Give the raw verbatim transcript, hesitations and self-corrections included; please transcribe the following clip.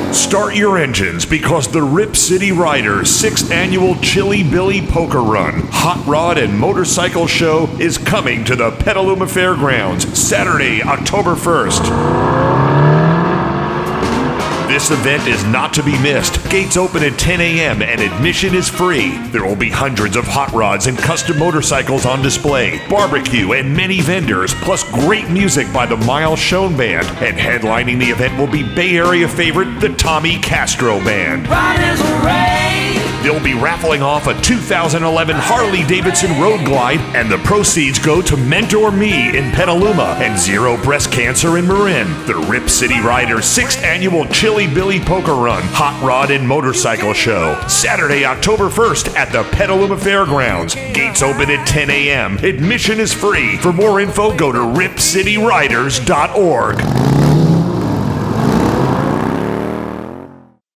Start your engines because the Rip City Riders sixth Annual Chili Billy Poker Run, Hot Rod and Motorcycle Show is coming to the Petaluma Fairgrounds Saturday, October first. This event is not to be missed. Gates open at ten a.m. and admission is free. There will be hundreds of hot rods and custom motorcycles on display, barbecue, and many vendors, plus great music by the Miles Schoen Band. And headlining the event will be Bay Area favorite, the Tommy Castro Band. Riders Array. They'll be raffling off a two thousand eleven Harley-Davidson Road Glide, and the proceeds go to Mentor Me in Petaluma and Zero Breast Cancer in Marin. The Rip City Riders sixth Annual Chili Billy Poker Run, Hot Rod and Motorcycle Show, Saturday, October first at the Petaluma Fairgrounds. Gates open at ten a.m. Admission is free. For more info, go to rip city riders dot org.